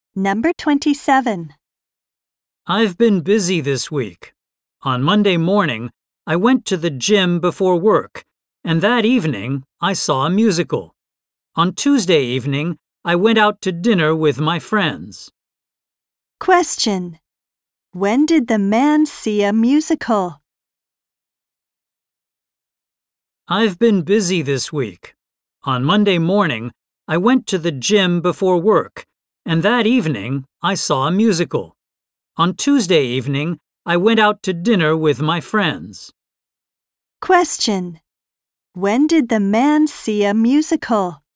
Number 27. I've been busy this week. On Monday morning, I went to the gym before work, and that evening, I saw a musical. On Tuesday evening, I went out to dinner with my friends. Question. When did the man see a musical? I've been busy this week. On Monday morning, I went to the gym before work, and that evening, I saw a musical. On Tuesday evening, I went out to dinner with my friends. Question. When did the man see a musical?